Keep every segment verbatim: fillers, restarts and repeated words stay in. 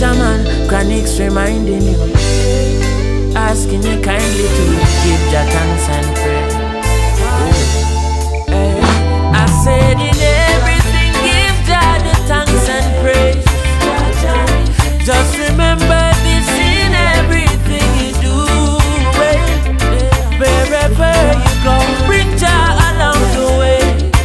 Jaman, Chronixx reminding you, asking you kindly to give Jah thanks and praise. Hey, I said in everything give Jah the thanks and praise. Just remember this in everything you do. Wherever you go, bring Jah along the way.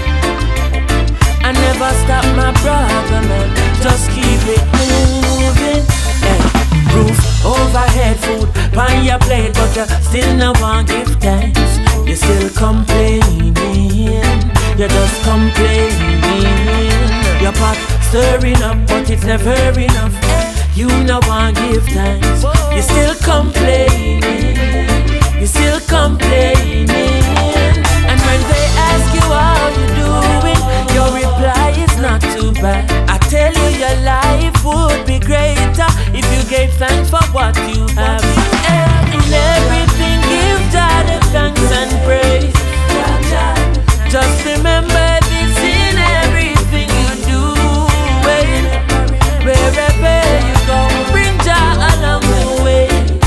I never stop my brother, man, just keep it moving. Hey, roof overhead, food on your plate, but you still no want give thanks. You still complaining, you're just complaining. Your pot stirring up, but it's never enough. You no want give thanks. You still complaining, you still complaining. And when they ask you how you doing, your reply is not too bad. I tell you your life would be greater if you gave thanks for what you have. In everything give Jah the thanks and praise. Just remember this in everything you do. Wherever you go, bring Jah along the way.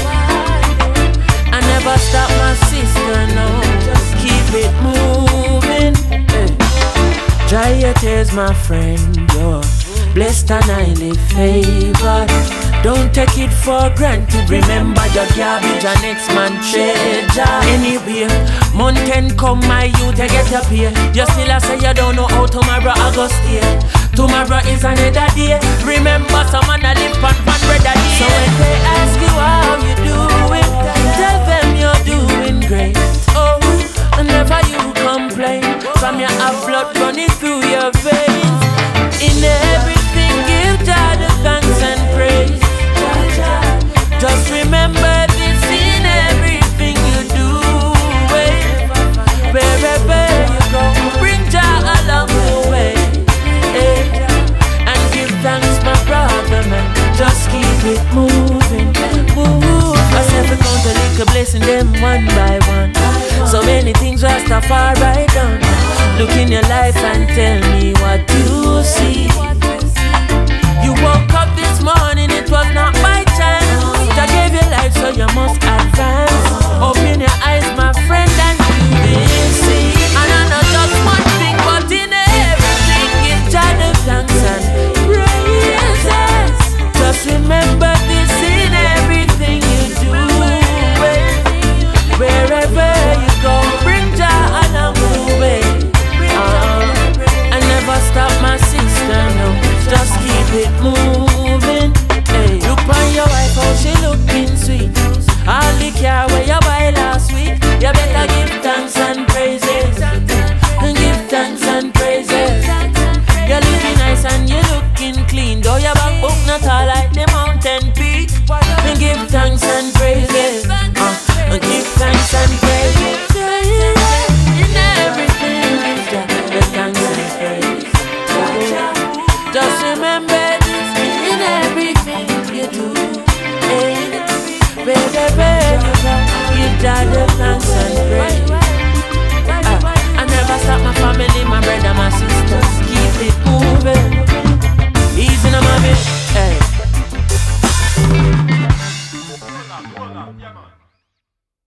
I never stop my sister, no, just keep it moving. Hey. Dry your tears, my friend, you're blessed and highly favored. Don't take it for granted, remember your garbage and next man treasure. Anyway, mountain come my youth, you get up here. You still a say you don't know how tomorrow I go stay. Tomorrow is another day. Remember someone a live on one brother day. So when they ask you how you doing, tell them you're doing great. Oh, and never you complain. From your have blood running through your veins.